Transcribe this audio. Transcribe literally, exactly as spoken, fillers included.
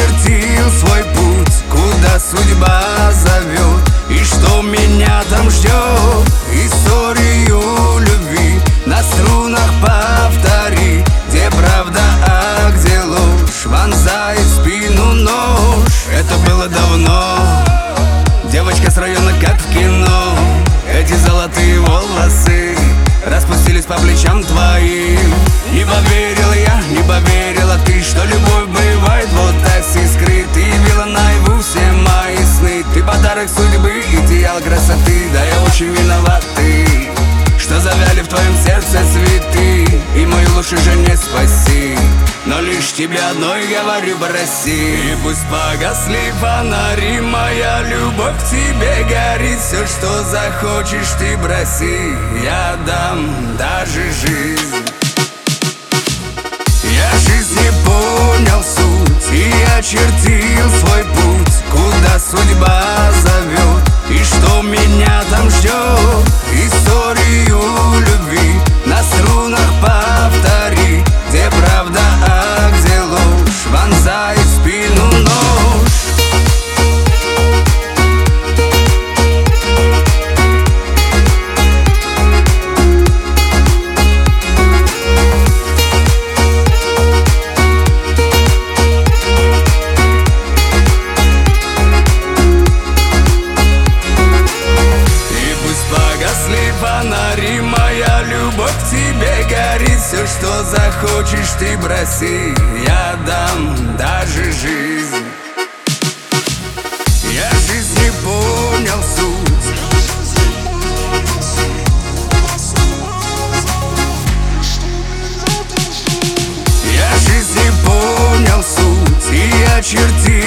очертил свой путь, куда судьба зовет, и что меня там ждет. Историю любви на струнах повтори, где правда, а где ложь, вонзает в спину нож. Это было давно, девочка с района, как в кино. Эти золотые волосы распустились по плечам твоим. Не поверил я, не поверила ты, что любовь бывает вот так с искры. Ты явила наяву все мои сны. Ты подарок судьбы, идеал красоты. Да я очень виноват, ты, что завяли в твоем сердце цветы. И мою ложь уже не спаси, но лишь тебе одной говорю, проси. И пусть погасли фонари, моя любовь к тебе горит. Все, что захочешь, ты броси, я дам даже жизнь. Я жизни понял суть и очертил свой путь, куда судьба зовет, и что меня там ждет. Историю любви на струнах повтори, где правда, а где ложь, вонзает в спину нож. Фонари, моя любовь к тебе горит. Все, что захочешь, ты броси, я дам даже жизнь. Я жизни понял суть. Я жизни понял суть и очертил